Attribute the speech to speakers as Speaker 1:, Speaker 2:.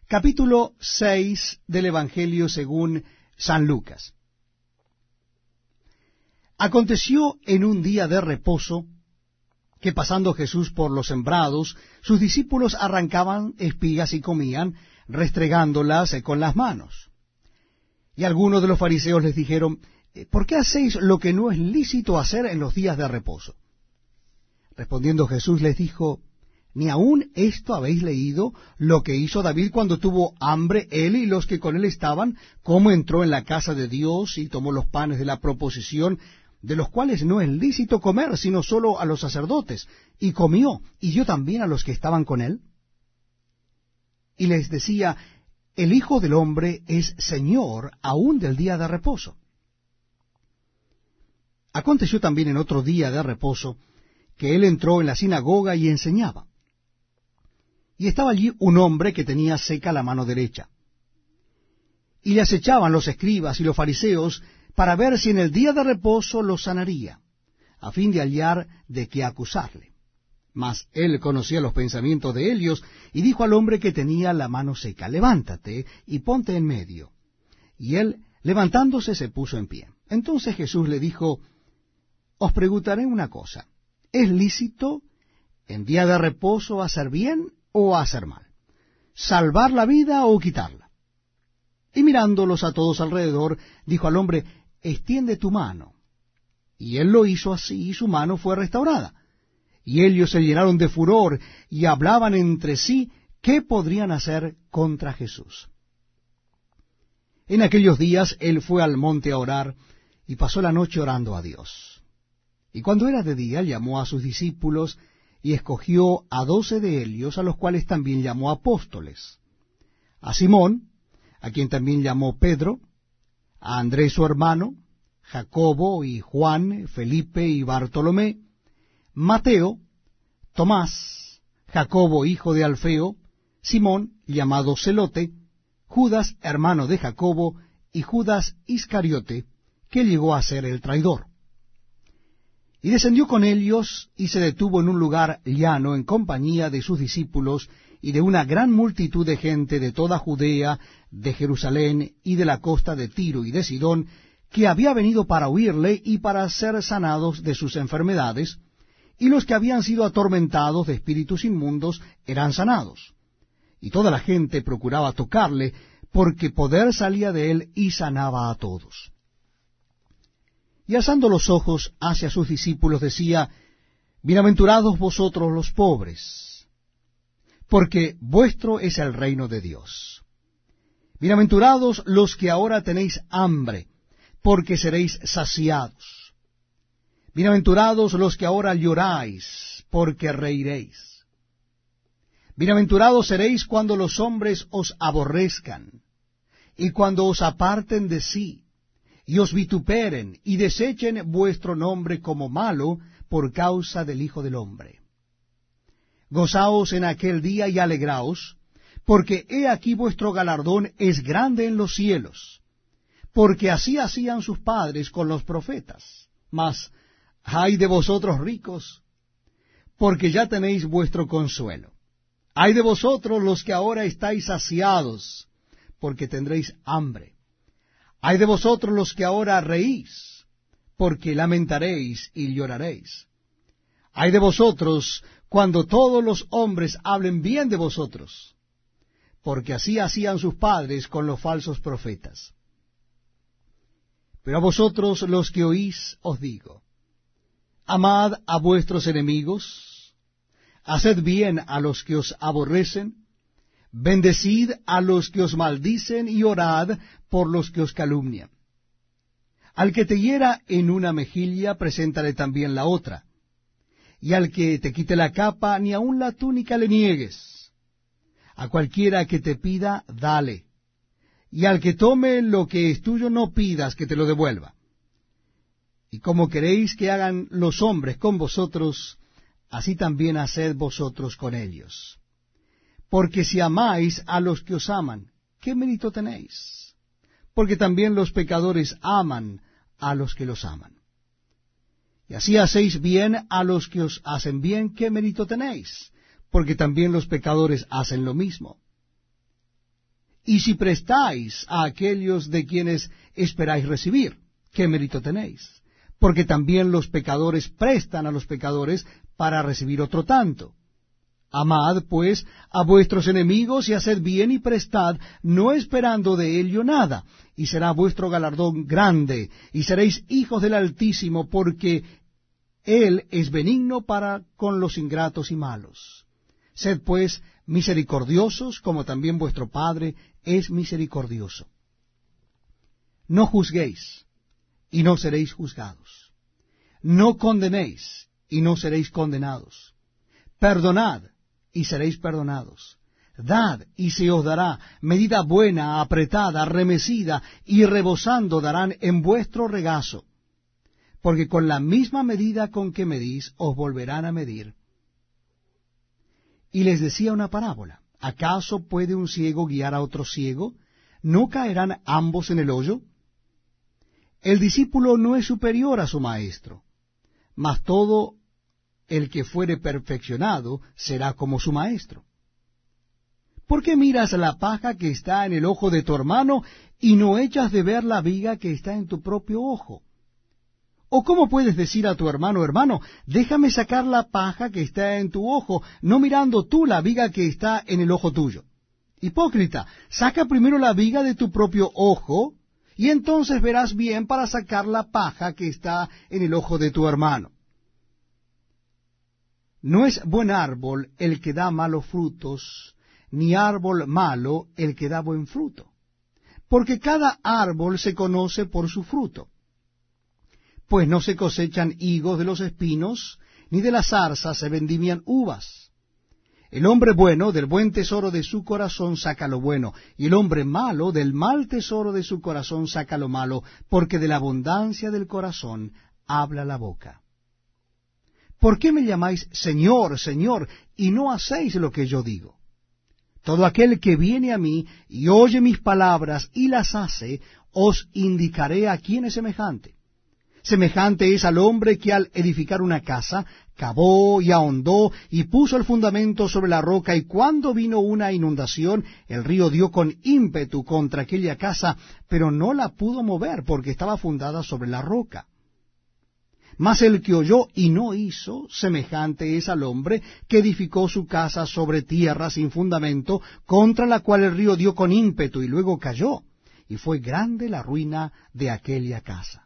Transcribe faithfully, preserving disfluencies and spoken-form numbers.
Speaker 1: Capítulo seis del Evangelio según San Lucas. Aconteció en un día de reposo que, pasando Jesús por los sembrados, sus discípulos arrancaban espigas y comían, restregándolas con las manos. Y algunos de los fariseos les dijeron: ¿por qué hacéis lo que no es lícito hacer en los días de reposo? Respondiendo Jesús les dijo: ¿ni aun esto habéis leído, lo que hizo David cuando tuvo hambre, él y los que con él estaban, cómo entró en la casa de Dios y tomó los panes de la proposición, de los cuales no es lícito comer, sino solo a los sacerdotes, y comió, y dio también a los que estaban con él? Y les decía: el Hijo del Hombre es Señor aún del día de reposo. Aconteció también en otro día de reposo, que él entró en la sinagoga y enseñaba. Y estaba allí un hombre que tenía seca la mano derecha. Y le acechaban los escribas y los fariseos para ver si en el día de reposo lo sanaría, a fin de hallar de qué acusarle. Mas él conocía los pensamientos de ellos, y dijo al hombre que tenía la mano seca: levántate y ponte en medio. Y él, levantándose, se puso en pie. Entonces Jesús le dijo: os preguntaré una cosa, ¿es lícito en día de reposo hacer bien o hacer mal? ¿Salvar la vida o quitarla? Y mirándolos a todos alrededor, dijo al hombre: extiende tu mano. Y él lo hizo así, y su mano fue restaurada. Y ellos se llenaron de furor, y hablaban entre sí qué podrían hacer contra Jesús. En aquellos días él fue al monte a orar, y pasó la noche orando a Dios. Y cuando era de día, llamó a sus discípulos, y escogió a doce de ellos, a los cuales también llamó apóstoles: a Simón, a quien también llamó Pedro, a Andrés su hermano, Jacobo y Juan, Felipe y Bartolomé, Mateo, Tomás, Jacobo hijo de Alfeo, Simón llamado Celote, Judas hermano de Jacobo, y Judas Iscariote, que llegó a ser el traidor. Y descendió con ellos, y se detuvo en un lugar llano en compañía de sus discípulos y de una gran multitud de gente de toda Judea, de Jerusalén y de la costa de Tiro y de Sidón, que había venido para oírle y para ser sanados de sus enfermedades, y los que habían sido atormentados de espíritus inmundos eran sanados. Y toda la gente procuraba tocarle, porque poder salía de él y sanaba a todos. Y alzando los ojos hacia sus discípulos decía: bienaventurados vosotros los pobres, porque vuestro es el reino de Dios. Bienaventurados los que ahora tenéis hambre, porque seréis saciados. Bienaventurados los que ahora lloráis, porque reiréis. Bienaventurados seréis cuando los hombres os aborrezcan, y cuando os aparten de sí, y os vituperen, y desechen vuestro nombre como malo por causa del Hijo del Hombre. Gozaos en aquel día y alegraos, porque he aquí vuestro galardón es grande en los cielos, porque así hacían sus padres con los profetas. Mas ay de vosotros ricos, porque ya tenéis vuestro consuelo. Ay de vosotros los que ahora estáis saciados, porque tendréis hambre. Ay de vosotros los que ahora reís, porque lamentaréis y lloraréis. Ay de vosotros cuando todos los hombres hablen bien de vosotros, porque así hacían sus padres con los falsos profetas. Pero a vosotros los que oís os digo: amad a vuestros enemigos, haced bien a los que os aborrecen, bendecid a los que os maldicen y orad por los que os calumnian. Al que te hiera en una mejilla, preséntale también la otra, y al que te quite la capa, ni aun la túnica le niegues. A cualquiera que te pida, dale, y al que tome lo que es tuyo, no pidas que te lo devuelva. Y como queréis que hagan los hombres con vosotros, así también haced vosotros con ellos. Porque si amáis a los que os aman, ¿qué mérito tenéis? Porque también los pecadores aman a los que los aman. Y así hacéis bien a los que os hacen bien, ¿qué mérito tenéis? Porque también los pecadores hacen lo mismo. Y si prestáis a aquellos de quienes esperáis recibir, ¿qué mérito tenéis? Porque también los pecadores prestan a los pecadores para recibir otro tanto. Amad, pues, a vuestros enemigos y haced bien y prestad, no esperando de ello nada, y será vuestro galardón grande, y seréis hijos del Altísimo, porque Él es benigno para con los ingratos y malos. Sed, pues, misericordiosos, como también vuestro Padre es misericordioso. No juzguéis, y no seréis juzgados. No condenéis, y no seréis condenados. Perdonad, y seréis perdonados. Dad, y se os dará, medida buena, apretada, remecida, y rebosando darán en vuestro regazo. Porque con la misma medida con que medís, os volverán a medir. Y les decía una parábola. ¿Acaso puede un ciego guiar a otro ciego? ¿No caerán ambos en el hoyo? El discípulo no es superior a su maestro, mas todo el que fuere perfeccionado será como su maestro. ¿Por qué miras la paja que está en el ojo de tu hermano y no echas de ver la viga que está en tu propio ojo? ¿O cómo puedes decir a tu hermano, hermano, déjame sacar la paja que está en tu ojo, no mirando tú la viga que está en el ojo tuyo? Hipócrita, saca primero la viga de tu propio ojo, y entonces verás bien para sacar la paja que está en el ojo de tu hermano. No es buen árbol el que da malos frutos, ni árbol malo el que da buen fruto, porque cada árbol se conoce por su fruto. Pues no se cosechan higos de los espinos, ni de las zarzas se vendimian uvas. El hombre bueno del buen tesoro de su corazón saca lo bueno, y el hombre malo del mal tesoro de su corazón saca lo malo, porque de la abundancia del corazón habla la boca. ¿Por qué me llamáis Señor, Señor, y no hacéis lo que yo digo? Todo aquel que viene a mí y oye mis palabras y las hace, os indicaré a quién es semejante. Semejante es al hombre que al edificar una casa, cavó y ahondó y puso el fundamento sobre la roca, y cuando vino una inundación, el río dio con ímpetu contra aquella casa, pero no la pudo mover porque estaba fundada sobre la roca. Mas el que oyó y no hizo, semejante es al hombre que edificó su casa sobre tierra sin fundamento, contra la cual el río dio con ímpetu y luego cayó, y fue grande la ruina de aquella casa.